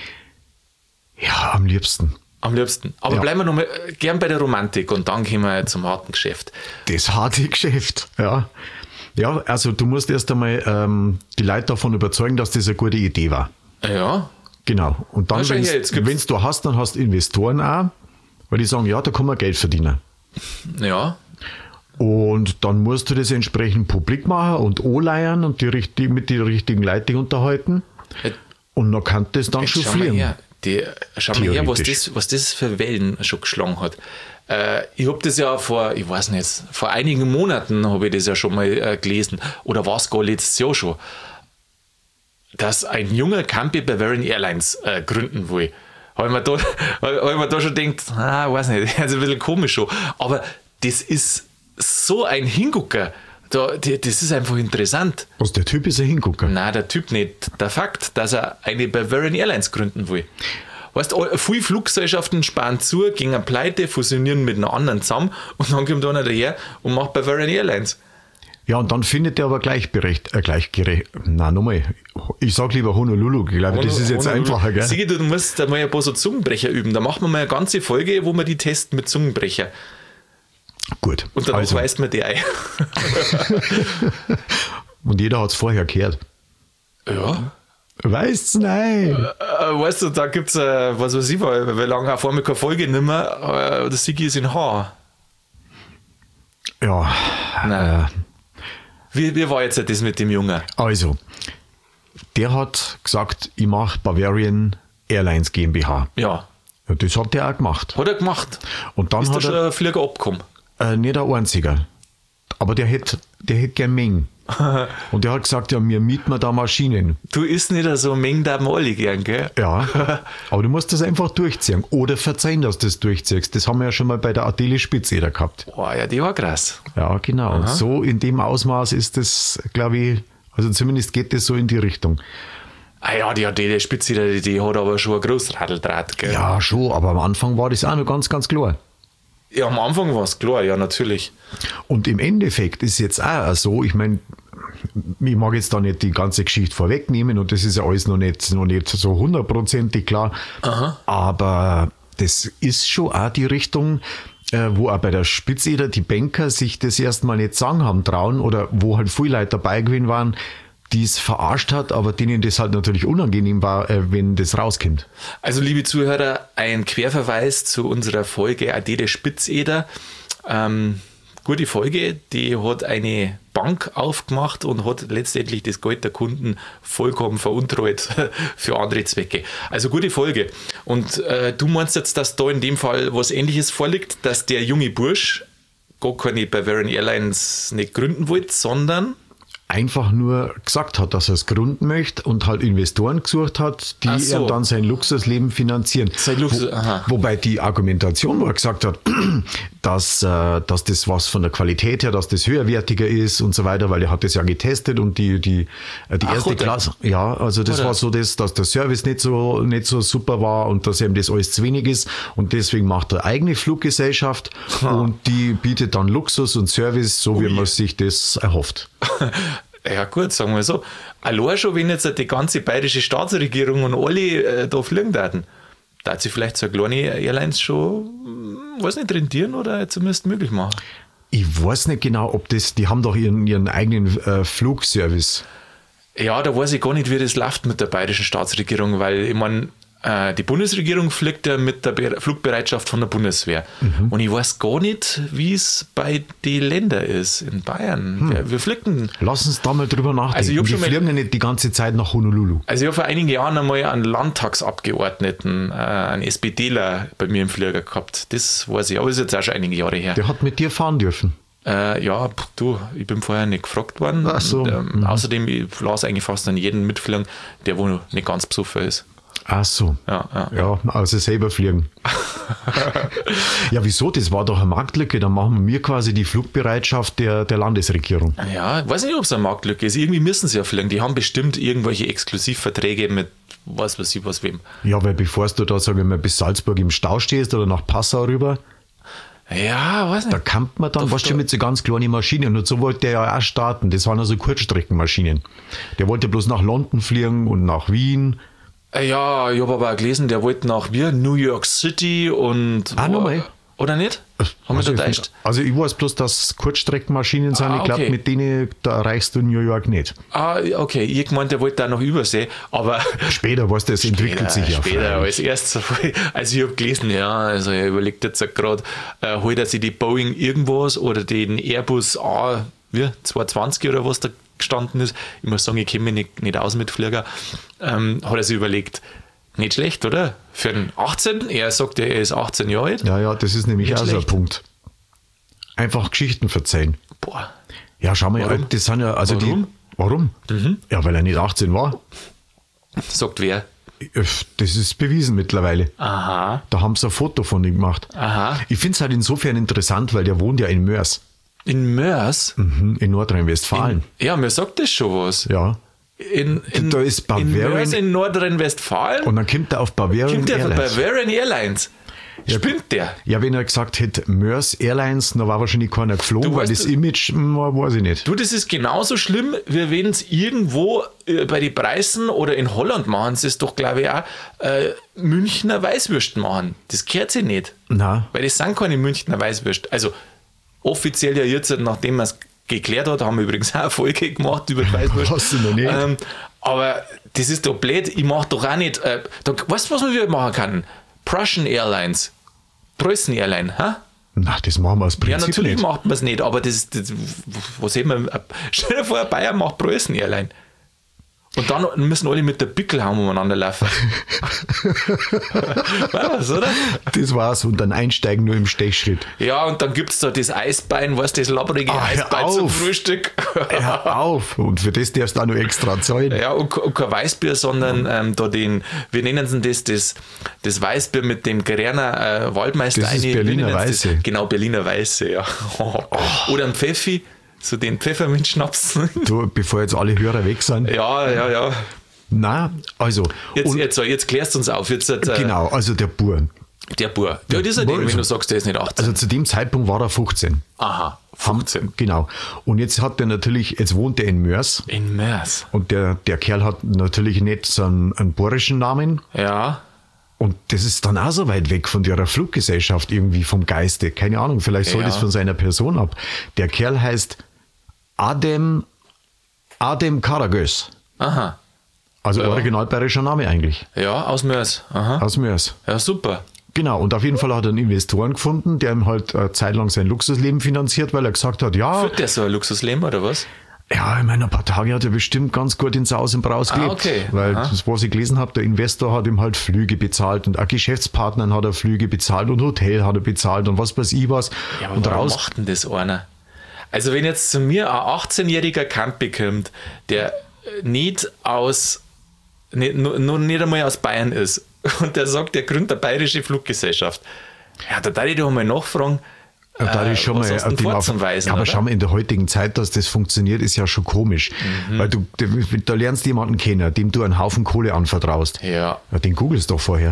[SPEAKER 2] Ja, am liebsten.
[SPEAKER 1] Am liebsten. Aber bleiben wir nochmal gern bei der Romantik und dann gehen wir zum harten Geschäft.
[SPEAKER 2] Das harte Geschäft, ja. Ja, also du musst erst einmal die Leute davon überzeugen, dass das eine gute Idee war.
[SPEAKER 1] Ja.
[SPEAKER 2] Genau. Und dann, wenn du hast, dann hast du Investoren auch, weil die sagen, ja, da kann man Geld verdienen.
[SPEAKER 1] Ja.
[SPEAKER 2] Und dann musst du das entsprechend publik machen und anleiern und mit den richtigen Leuten unterhalten. Und dann kann das dann schon fliegen.
[SPEAKER 1] Schau mal her, was das für Wellen schon geschlagen hat. Ich habe das ja vor einigen Monaten habe ich das ja schon mal gelesen. Oder war es gar letztes Jahr schon. Dass ein junger Campi Bavarian Airlines gründen will. Habe ich mir da schon gedacht, weiß nicht, also ein bisschen komisch schon. Aber das ist so ein Hingucker. Das ist einfach interessant.
[SPEAKER 2] Was, der Typ ist ein Hingucker?
[SPEAKER 1] Nein, der Typ nicht. Der Fakt, dass er eine Bavarian Airlines gründen will. Weißt du, viele Fluggesellschaften sparen zu, gehen pleite, fusionieren mit einer anderen zusammen und dann kommt einer daher und macht Bavarian Airlines.
[SPEAKER 2] Ja, und dann findet er aber gleichgerecht. Nein, nochmal. Ich sag lieber Honolulu. Ich glaube, das ist jetzt einfacher, gell?
[SPEAKER 1] Sigi, du musst da mal ein paar so Zungenbrecher üben. Da machen wir mal eine ganze Folge, wo wir die testen mit Zungenbrecher.
[SPEAKER 2] Gut.
[SPEAKER 1] Und dann weist man die ein.
[SPEAKER 2] Und jeder hat es vorher gehört.
[SPEAKER 1] Ja.
[SPEAKER 2] Weißt's? Nein.
[SPEAKER 1] Weißt du, da gibt's, was weiß ich, weil lange auf einmal keine Folge nicht mehr, der Sigi ist in Haar.
[SPEAKER 2] Ja.
[SPEAKER 1] Nein. Wie war jetzt das mit dem Jungen?
[SPEAKER 2] Also, der hat gesagt, ich mache Bavarian Airlines GmbH.
[SPEAKER 1] Ja.
[SPEAKER 2] Ja, das hat der auch gemacht.
[SPEAKER 1] Hat er gemacht.
[SPEAKER 2] Und dann
[SPEAKER 1] ist
[SPEAKER 2] hat
[SPEAKER 1] da schon ein Flieger abgekommen?
[SPEAKER 2] Nicht der einzige. Aber der hätte gern Mengen. Und der hat gesagt, ja, wir mieten da Maschinen.
[SPEAKER 1] Du isst nicht so Mengen, da haben alle gern, gell?
[SPEAKER 2] Ja, aber du musst das einfach durchziehen. Oder verzeihen, dass du das durchziehst. Das haben wir ja schon mal bei der Adele Spitze gehabt.
[SPEAKER 1] Boah, ja, die war krass.
[SPEAKER 2] Ja, genau. Aha. So in dem Ausmaß ist das, glaube ich, also zumindest geht das so in die Richtung.
[SPEAKER 1] Ah ja, die Spitze, die hat aber schon ein Großradeldraht, gell?
[SPEAKER 2] Ja, schon, aber am Anfang war das auch noch ganz, ganz klar.
[SPEAKER 1] Ja, am Anfang war es klar, ja, natürlich.
[SPEAKER 2] Und im Endeffekt ist jetzt auch so, ich meine, ich mag jetzt da nicht die ganze Geschichte vorwegnehmen und das ist ja alles noch nicht so 100%ig klar.
[SPEAKER 1] Aha.
[SPEAKER 2] Aber das ist schon auch die Richtung, wo auch bei der Spitzeder die Banker sich das erstmal nicht sagen haben trauen oder wo halt viele Leute dabei gewesen waren, die es verarscht hat, aber denen das halt natürlich unangenehm war, wenn das rauskommt.
[SPEAKER 1] Also, liebe Zuhörer, ein Querverweis zu unserer Folge Adede Spitzeder. Gute Folge, die hat eine Bank aufgemacht und hat letztendlich das Geld der Kunden vollkommen veruntreut für andere Zwecke. Also gute Folge. Und du meinst jetzt, dass da in dem Fall was Ähnliches vorliegt, dass der junge Bursch gar keine Bavarian Airlines nicht gründen wollte, sondern
[SPEAKER 2] einfach nur gesagt hat, dass er es gründen möchte und halt Investoren gesucht hat, die ihm dann sein Luxusleben finanzieren. Wobei die Argumentation, wo er gesagt hat, dass das was von der Qualität her, dass das höherwertiger ist und so weiter, weil er hat das ja getestet und die erste Klasse, ja, also das war so das, dass der Service nicht so super war und dass ihm das alles zu wenig ist und deswegen macht er eigene Fluggesellschaft und die bietet dann Luxus und Service, so wie man sich das erhofft.
[SPEAKER 1] Ja gut, sagen wir so. Allein schon, wenn jetzt die ganze bayerische Staatsregierung und alle da fliegen würden, da hat sich vielleicht so eine kleine Airlines schon, weiß nicht, rentieren oder zumindest möglich machen.
[SPEAKER 2] Ich weiß nicht genau, ob die haben doch ihren eigenen Flugservice.
[SPEAKER 1] Ja, da weiß ich gar nicht, wie das läuft mit der bayerischen Staatsregierung, weil ich meine, die Bundesregierung fliegt ja mit der Flugbereitschaft von der Bundeswehr. Und ich weiß gar nicht, wie es bei den Ländern ist in Bayern. Wir fliegen.
[SPEAKER 2] Lass uns da mal drüber nachdenken.
[SPEAKER 1] Also
[SPEAKER 2] wir fliegen ja nicht die ganze Zeit nach Honolulu.
[SPEAKER 1] Also ich habe vor einigen Jahren einmal einen Landtagsabgeordneten, einen SPDler bei mir im Flieger gehabt. Das weiß ich, aber das ist jetzt auch schon einige Jahre her.
[SPEAKER 2] Der hat mit dir fahren dürfen?
[SPEAKER 1] Ja, ich bin vorher nicht gefragt worden.
[SPEAKER 2] Ach so.
[SPEAKER 1] Und, außerdem, ich lasse eigentlich fast an jeden mitfliegen, der wo nicht ganz besoffen ist.
[SPEAKER 2] Ach so. Ja, also selber fliegen. Ja, wieso? Das war doch eine Marktlücke. Dann machen wir quasi die Flugbereitschaft der Landesregierung.
[SPEAKER 1] Ja, ich weiß nicht, ob es eine Marktlücke ist. Irgendwie müssen sie ja fliegen. Die haben bestimmt irgendwelche Exklusivverträge mit was weiß ich, was wem.
[SPEAKER 2] Ja, weil bevor du da, sagen wir mal, bis Salzburg im Stau stehst oder nach Passau rüber,
[SPEAKER 1] ja, weiß nicht.
[SPEAKER 2] Da campt man dann fast schon mit so ganz kleinen Maschinen. Und so wollte der ja auch starten. Das waren also Kurzstreckenmaschinen. Der wollte bloß nach London fliegen und nach Wien.
[SPEAKER 1] Ja, ich habe aber auch gelesen, der wollte nach New York City und.
[SPEAKER 2] Nochmal.
[SPEAKER 1] Oder nicht? Haben wir da täuscht?
[SPEAKER 2] Also ich weiß bloß, dass Kurzstreckenmaschinen sind. Ich glaube, mit denen da erreichst du New York nicht.
[SPEAKER 1] Okay. Ich meinte, der wollte da noch Übersee, aber.
[SPEAKER 2] Später, was das entwickelt sich ja.
[SPEAKER 1] Später, als erstes. Also ich habe gelesen, also er überlegt jetzt gerade, holt er sich die Boeing irgendwas oder den Airbus A220 oder was da gestanden ist. Ich muss sagen, ich kenne mich nicht aus mit Flieger. Hat er sich überlegt, nicht schlecht, oder? Für den 18. Er sagt, er ist 18 Jahre alt.
[SPEAKER 2] Ja, das ist nämlich nicht auch schlecht. So ein Punkt. Einfach Geschichten verzeihen.
[SPEAKER 1] Boah.
[SPEAKER 2] Ja, schau mal, das sind ja, also
[SPEAKER 1] warum?
[SPEAKER 2] Warum? Ja, weil er nicht 18 war.
[SPEAKER 1] Sagt wer?
[SPEAKER 2] Das ist bewiesen mittlerweile.
[SPEAKER 1] Aha.
[SPEAKER 2] Da haben sie ein Foto von ihm gemacht.
[SPEAKER 1] Aha.
[SPEAKER 2] Ich finde es halt insofern interessant, weil der wohnt ja in Mörs.
[SPEAKER 1] In Mörs?
[SPEAKER 2] In Nordrhein-Westfalen.
[SPEAKER 1] Ja, mir sagt das schon was.
[SPEAKER 2] Ja. Da ist Bavarian.
[SPEAKER 1] In Mörs in Nordrhein-Westfalen.
[SPEAKER 2] Und dann kommt er auf Bavarian Airlines.
[SPEAKER 1] Bavarian Airlines. Spinnt der?
[SPEAKER 2] Ja, wenn er gesagt hätte Mörs Airlines, dann war wahrscheinlich keiner geflogen, weil das Image, weiß ich nicht.
[SPEAKER 1] Du, das ist genauso schlimm, wie wenn es irgendwo bei den Preisen oder in Holland machen sie es doch, glaube ich, auch Münchner Weißwürsten machen. Das gehört sich nicht.
[SPEAKER 2] Nein.
[SPEAKER 1] Weil das sind keine Münchner Weißwürste. Also offiziell ja jetzt, nachdem man es geklärt hat, haben wir übrigens auch eine Folge gemacht über die Weißwürste.
[SPEAKER 2] Hast du noch nicht?
[SPEAKER 1] Aber das ist doch blöd. Ich mache doch auch nicht. Weißt du, was man wieder machen kann? Prussian Airlines. Preußen Airline, ha?
[SPEAKER 2] Na, das machen wir aus Prinzip
[SPEAKER 1] nicht. Ja, natürlich
[SPEAKER 2] nicht.
[SPEAKER 1] macht man es nicht, aber das was sehen wir? Stell dir vor, Bayern macht Preußen Airline. Und dann müssen alle mit der Pickelhaum umeinander laufen. Was, oder?
[SPEAKER 2] Das war's. Und dann einsteigen nur im Stechschritt.
[SPEAKER 1] Ja, und dann gibt es da das Eisbein, was das labbrige Eisbein zum Frühstück.
[SPEAKER 2] Hör auf. Und für das darfst du auch noch extra zahlen.
[SPEAKER 1] Ja, und kein Weißbier, sondern wir nennen es das Weißbier mit dem Gererner Waldmeister.
[SPEAKER 2] Das ist Berliner Weiße.
[SPEAKER 1] Genau, Berliner Weiße, ja. Oder ein Pfeffi. So den Pfefferminzschnaps.
[SPEAKER 2] Du, bevor jetzt alle Hörer weg sind.
[SPEAKER 1] Ja.
[SPEAKER 2] Na, also.
[SPEAKER 1] Jetzt klärst du uns auf.
[SPEAKER 2] Genau, also der Bur.
[SPEAKER 1] Der Bur. Ja, das ist ein Ding, wenn du sagst, der ist nicht 18.
[SPEAKER 2] Also zu dem Zeitpunkt war er 15.
[SPEAKER 1] Aha, 15.
[SPEAKER 2] Genau. Und jetzt wohnt er in Mörs.
[SPEAKER 1] In Mörs.
[SPEAKER 2] Und der Kerl hat natürlich nicht so einen bohrischen Namen.
[SPEAKER 1] Ja.
[SPEAKER 2] Und das ist dann auch so weit weg von der Fluggesellschaft irgendwie vom Geiste. Keine Ahnung, vielleicht soll das von seiner Person ab. Der Kerl heißt Adem Karagöz.
[SPEAKER 1] Aha.
[SPEAKER 2] Also original bayerischer Name eigentlich.
[SPEAKER 1] Ja, aus Mörs. Aha.
[SPEAKER 2] Aus Mörs.
[SPEAKER 1] Ja, super.
[SPEAKER 2] Genau, und auf jeden Fall hat er einen Investoren gefunden, der ihm halt eine Zeit lang sein Luxusleben finanziert, weil er gesagt hat, ja...
[SPEAKER 1] Führt der so ein Luxusleben oder was?
[SPEAKER 2] Ja, ich meine, ein paar Tage hat er bestimmt ganz gut in Saus und Braus gelebt.
[SPEAKER 1] Okay.
[SPEAKER 2] Weil das, was ich gelesen habe, der Investor hat ihm halt Flüge bezahlt und auch Geschäftspartnern hat er Flüge bezahlt und Hotel hat er bezahlt und was weiß ich was.
[SPEAKER 1] Ja, aber
[SPEAKER 2] und
[SPEAKER 1] warum macht denn das einer? Also wenn jetzt zu mir ein 18-jähriger Kant bekommt, der nicht einmal aus Bayern ist und der sagt, der gründet eine bayerische Fluggesellschaft, ja, da darf ich doch mal nachfragen,
[SPEAKER 2] da ist schon
[SPEAKER 1] was
[SPEAKER 2] mal
[SPEAKER 1] hast du denn vorzuweisen,
[SPEAKER 2] aber
[SPEAKER 1] oder?
[SPEAKER 2] schau mal, in der heutigen Zeit, dass das funktioniert, ist ja schon komisch. Weil da lernst jemanden kennen, dem du einen Haufen Kohle anvertraust.
[SPEAKER 1] Ja.
[SPEAKER 2] Den googelst doch vorher.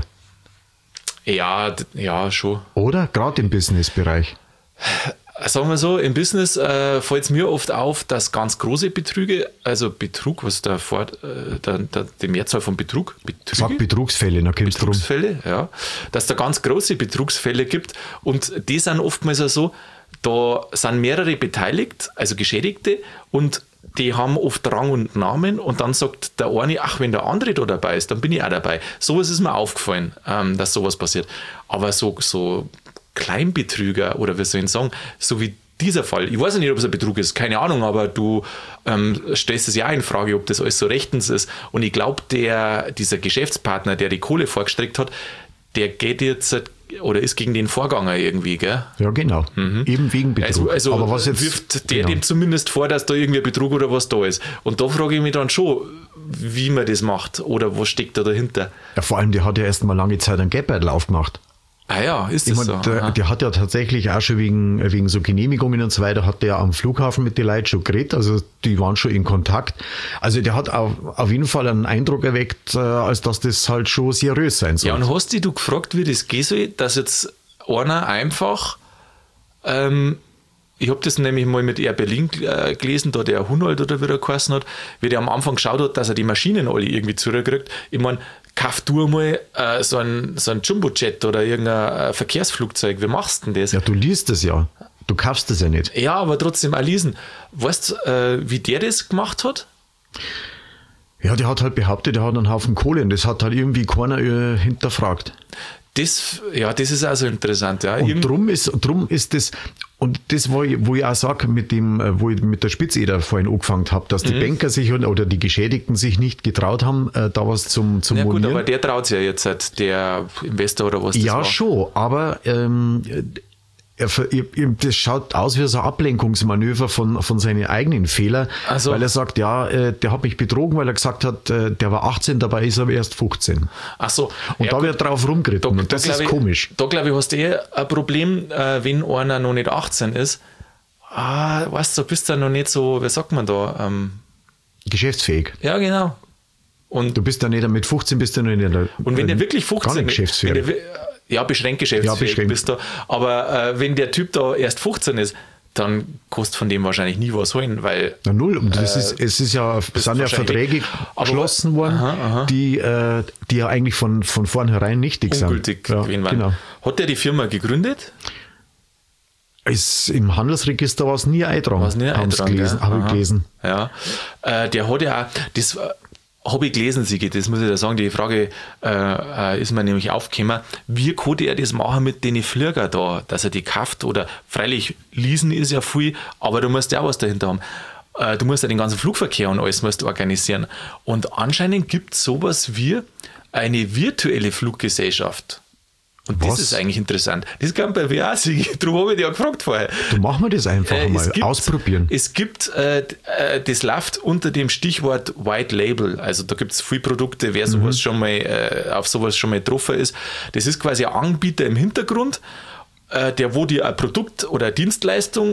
[SPEAKER 1] Ja, schon.
[SPEAKER 2] Oder? Gerade im Businessbereich.
[SPEAKER 1] Sagen wir so, im Business fällt es mir oft auf, dass ganz große Betrüge, also Betrug, was da die Mehrzahl von Betrug?
[SPEAKER 2] Sag Betrugsfälle, dann kommst du rum.
[SPEAKER 1] Betrugsfälle, ja. Dass da ganz große Betrugsfälle gibt und die sind oftmals auch so, da sind mehrere beteiligt, also Geschädigte und die haben oft Rang und Namen und dann sagt der eine, ach, wenn der andere da dabei ist, dann bin ich auch dabei. Sowas ist mir aufgefallen, dass sowas passiert. Aber so Kleinbetrüger oder wie soll ich sagen, so wie dieser Fall. Ich weiß ja nicht, ob es ein Betrug ist, keine Ahnung, aber du stellst es ja auch in Frage, ob das alles so rechtens ist. Und ich glaube, dieser Geschäftspartner, der die Kohle vorgestreckt hat, der geht jetzt oder ist gegen den Vorganger irgendwie, gell?
[SPEAKER 2] Ja, genau. Eben wegen Betrug.
[SPEAKER 1] Also
[SPEAKER 2] aber was jetzt,
[SPEAKER 1] wirft der dem zumindest vor, dass da irgendwie ein Betrug oder was da ist. Und da frage ich mich dann schon, wie man das macht oder was steckt da dahinter.
[SPEAKER 2] Ja, vor allem, der hat ja erst mal lange Zeit einen Geldbeutel aufgemacht.
[SPEAKER 1] Ah ja, ist das so?
[SPEAKER 2] Der hat ja tatsächlich auch schon wegen so Genehmigungen und so weiter, hat der am Flughafen mit den Leuten schon geredet, also die waren schon in Kontakt. Also der hat auf jeden Fall einen Eindruck erweckt, als dass das halt schon seriös sein soll.
[SPEAKER 1] Ja, und hast du gefragt, wie das gehen soll, dass jetzt einer einfach, ich habe das nämlich mal mit Air Berlin gelesen, da der Hunold oder wie der geheißen hat, wie der am Anfang geschaut hat, dass er die Maschinen alle irgendwie zurückkriegt. Ich meine, kauf du mal so ein Jumbojet oder irgendein Verkehrsflugzeug. Wie machst du denn das?
[SPEAKER 2] Ja, du liest das ja. Du kaufst das ja nicht.
[SPEAKER 1] Ja, aber trotzdem auch lesen. Weißt du, wie der das gemacht hat?
[SPEAKER 2] Ja, der hat halt behauptet, der hat einen Haufen Kohle und das hat halt irgendwie keiner hinterfragt.
[SPEAKER 1] Das ist also interessant. Ja.
[SPEAKER 2] Und drum ist das, und das, wo ich auch sage, wo ich mit der Spitzeder vorhin angefangen habe, dass die Banker sich oder die Geschädigten sich nicht getraut haben, da was zum
[SPEAKER 1] ja, gut,
[SPEAKER 2] monieren.
[SPEAKER 1] aber der traut es ja jetzt, halt, der Investor oder was das
[SPEAKER 2] ja,
[SPEAKER 1] war.
[SPEAKER 2] Ja, schon, aber das schaut aus wie so ein Ablenkungsmanöver von seinen eigenen Fehlern,
[SPEAKER 1] so.
[SPEAKER 2] Weil er sagt, ja, der hat mich betrogen, weil er gesagt hat, der war 18, dabei ist er erst 15.
[SPEAKER 1] Ach so.
[SPEAKER 2] Und
[SPEAKER 1] ja,
[SPEAKER 2] da wird drauf rumgeritten und das ist komisch.
[SPEAKER 1] Da glaube ich, hast du ein Problem, wenn einer noch nicht 18 ist. Weißt du, bist du noch nicht so, wie sagt man da?
[SPEAKER 2] Geschäftsfähig.
[SPEAKER 1] Ja, genau. Und
[SPEAKER 2] du bist ja nicht, mit 15 bist du noch nicht.
[SPEAKER 1] Und wenn der wirklich 15
[SPEAKER 2] ist, geschäftsfähig.
[SPEAKER 1] Ja, beschränkt geschäftsfähig bist du. Aber wenn der Typ da erst 15 ist, dann kostet von dem wahrscheinlich nie was holen, weil...
[SPEAKER 2] Na null, und es sind ja Verträge geschlossen worden, die ja eigentlich von vornherein nichtig sind.
[SPEAKER 1] Ungültig gewesen waren. Genau. Hat der die Firma gegründet?
[SPEAKER 2] Im Handelsregister war es nie eingetragen. Habe ich gelesen.
[SPEAKER 1] Ja. Der hat ja auch... Das habe ich gelesen, Sigi, das muss ich da sagen, die Frage ist mir nämlich aufgekommen, wie konnte er das machen mit den Flieger da, dass er die kauft oder freilich leasen ist ja viel, aber du musst ja auch was dahinter haben. Du musst ja den ganzen Flugverkehr und alles musst du organisieren und anscheinend gibt es sowas wie eine virtuelle Fluggesellschaft. Und das ist eigentlich interessant. Das kann bei WA, darum habe ich dich ja gefragt vorher.
[SPEAKER 2] Du mach mir das einfach mal, ausprobieren.
[SPEAKER 1] Es gibt, das läuft unter dem Stichwort White Label. Also da gibt es viele Produkte, wer sowas schon mal auf sowas schon mal getroffen ist. Das ist quasi ein Anbieter im Hintergrund, der wo dir ein Produkt oder eine Dienstleistung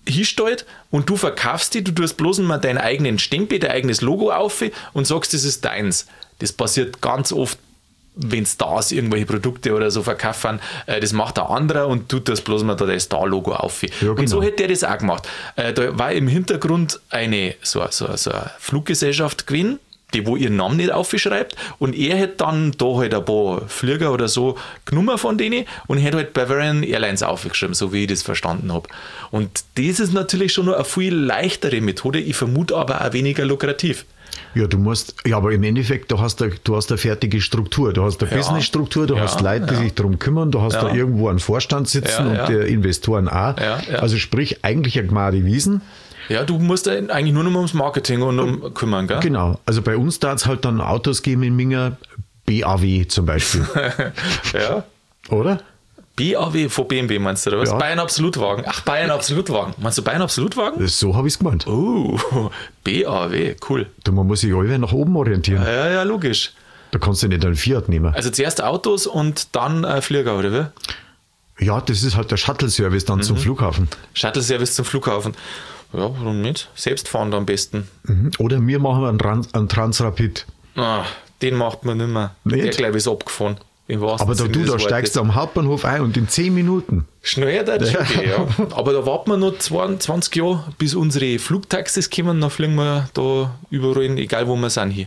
[SPEAKER 1] hinstellt und du verkaufst die, du tust bloß mal deinen eigenen Stempel, dein eigenes Logo auf und sagst, das ist deins. Das passiert ganz oft, wenn Stars irgendwelche Produkte oder so verkaufen, das macht ein anderer und tut das bloß mal da das Star-Logo auf. Ja, genau. Und so hätte er das auch gemacht. Da war im Hintergrund eine Fluggesellschaft gewesen, die wo ihren Namen nicht aufschreibt und er hätte dann da halt ein paar Flieger oder so genommen von denen und hätte halt Bavarian Airlines aufgeschrieben, so wie ich das verstanden habe. Und das ist natürlich schon noch eine viel leichtere Methode, ich vermute aber auch weniger lukrativ.
[SPEAKER 2] Ja, aber im Endeffekt, du hast eine fertige Struktur. Du hast eine Businessstruktur, du hast Leute, die sich darum kümmern, du hast da irgendwo einen Vorstand sitzen und die Investoren auch. Also sprich, eigentlich eine gemade Wiesen.
[SPEAKER 1] Ja, du musst ja eigentlich nur noch ums Marketing und kümmern, gell?
[SPEAKER 2] Genau. Also bei uns darf es halt dann Autos geben in Minga, BAW zum Beispiel.
[SPEAKER 1] Ja.
[SPEAKER 2] Oder?
[SPEAKER 1] BAW von BMW meinst du, oder was?
[SPEAKER 2] Ja.
[SPEAKER 1] Bayern Absolutwagen. Ach, Bayern Absolutwagen. Meinst du Bayern Absolutwagen?
[SPEAKER 2] So habe ich es gemeint.
[SPEAKER 1] Oh, BAW, cool.
[SPEAKER 2] Man muss sich alle nach oben orientieren.
[SPEAKER 1] Ja, logisch.
[SPEAKER 2] Da kannst du nicht einen Fiat nehmen.
[SPEAKER 1] Also zuerst Autos und dann Flieger, oder wie?
[SPEAKER 2] Ja, das ist halt der Shuttle-Service dann zum Flughafen.
[SPEAKER 1] Shuttle-Service zum Flughafen. Ja, warum nicht? Selbstfahrend am besten.
[SPEAKER 2] Oder wir machen einen Transrapid.
[SPEAKER 1] Den macht man nicht mehr.
[SPEAKER 2] Nicht?
[SPEAKER 1] Der, glaube ich, ist abgefahren.
[SPEAKER 2] Aber da steigst du am Hauptbahnhof ein und in 10 Minuten.
[SPEAKER 1] Schneller der schon gehen, ja. Aber da warten wir noch 22 Jahre, bis unsere Flugtaxis kommen. Dann fliegen wir da überall hin, egal wo wir sind, hin.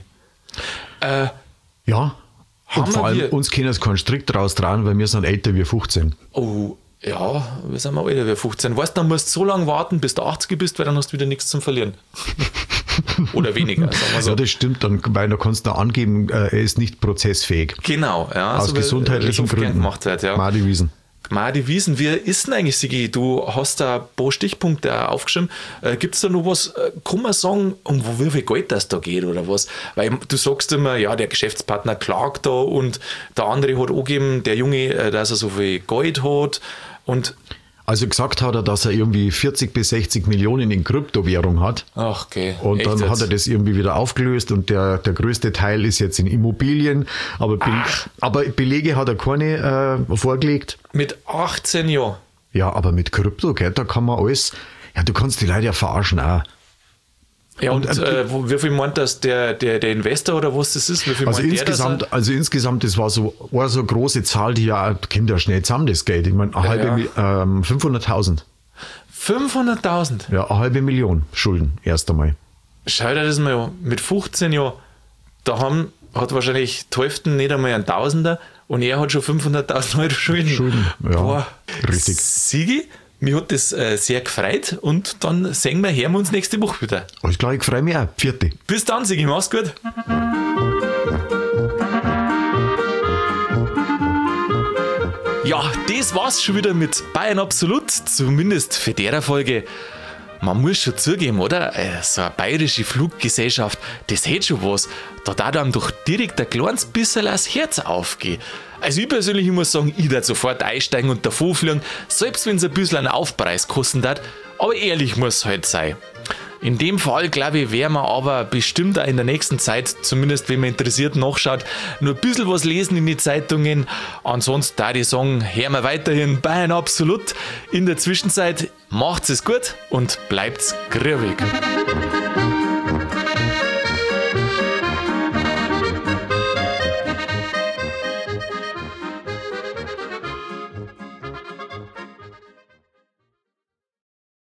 [SPEAKER 2] Ja. Und vor allem uns können es keinen Strick draus trauen, weil wir sind älter wie 15.
[SPEAKER 1] Oh, ja, wir sind mal älter wie 15. Weißt du, dann musst du so lange warten, bis du 80 bist, weil dann hast du wieder nichts zum Verlieren. Oder weniger, sagen wir so.
[SPEAKER 2] Ja, das stimmt, weil da kannst du angeben, er ist nicht prozessfähig.
[SPEAKER 1] Genau, ja.
[SPEAKER 2] Aus gesundheitlichen Gründen.
[SPEAKER 1] Gemacht wird, ja.
[SPEAKER 2] Madi Wiesen.
[SPEAKER 1] Madi Wiesen, wie ist denn eigentlich, Sigi? Du hast da ein paar Stichpunkte aufgeschrieben. Gibt es da noch was, kann man sagen, um wie viel Geld das da geht oder was? Weil du sagst immer, ja, der Geschäftspartner klagt da und der andere hat angegeben, der Junge, dass er so viel Geld hat und
[SPEAKER 2] also gesagt hat er, dass er irgendwie 40 bis 60 Millionen in Kryptowährung hat.
[SPEAKER 1] Ach, okay.
[SPEAKER 2] Und
[SPEAKER 1] echt
[SPEAKER 2] dann
[SPEAKER 1] jetzt?
[SPEAKER 2] hat er das irgendwie wieder aufgelöst und der größte Teil ist jetzt in Immobilien. Aber Belege hat er keine vorgelegt.
[SPEAKER 1] Mit 18 Jahren?
[SPEAKER 2] Ja, aber mit Krypto, gell, da kann man alles, ja, du kannst die Leute ja verarschen auch.
[SPEAKER 1] Ja, und wie viel meint das der Investor oder was das ist? Wie viel
[SPEAKER 2] Also
[SPEAKER 1] meint
[SPEAKER 2] insgesamt, das war so eine große Zahl, die ja, kommt ja schnell zusammen, das Geld. Ich meine, 500.000.
[SPEAKER 1] 500.000?
[SPEAKER 2] Ja, 500.000 Schulden, erst einmal.
[SPEAKER 1] Schau dir das mal an. Mit 15 Jahren, hat wahrscheinlich die Hälfte nicht einmal einen Tausender und er hat schon 500.000 Euro Schulden.
[SPEAKER 2] Ja,
[SPEAKER 1] boah,
[SPEAKER 2] richtig.
[SPEAKER 1] Sigi, mich hat das sehr gefreut und dann hören wir uns nächste Woche wieder.
[SPEAKER 2] Alles klar, ich freue mich auch. Vierte.
[SPEAKER 1] Bis dann, Sigi, mach's gut. Ja, das war's schon wieder mit Bayern Absolut, zumindest für der Folge. Man muss schon zugeben, oder? So eine bayerische Fluggesellschaft, das hätte schon was. Da darf einem doch direkt ein kleines bisschen das Herz aufgehen. Also ich persönlich muss sagen, ich würde sofort einsteigen und davon fliegen, selbst wenn es ein bisschen einen Aufpreis kosten hat. Aber ehrlich muss es halt sein. In dem Fall, glaube ich, werden wir aber bestimmt auch in der nächsten Zeit, zumindest wenn man interessiert nachschaut, nur ein bisschen was lesen in die Zeitungen. Ansonsten da die sagen, hören wir weiterhin Bayern Absolut. In der Zwischenzeit macht's es gut und bleibt's grübig.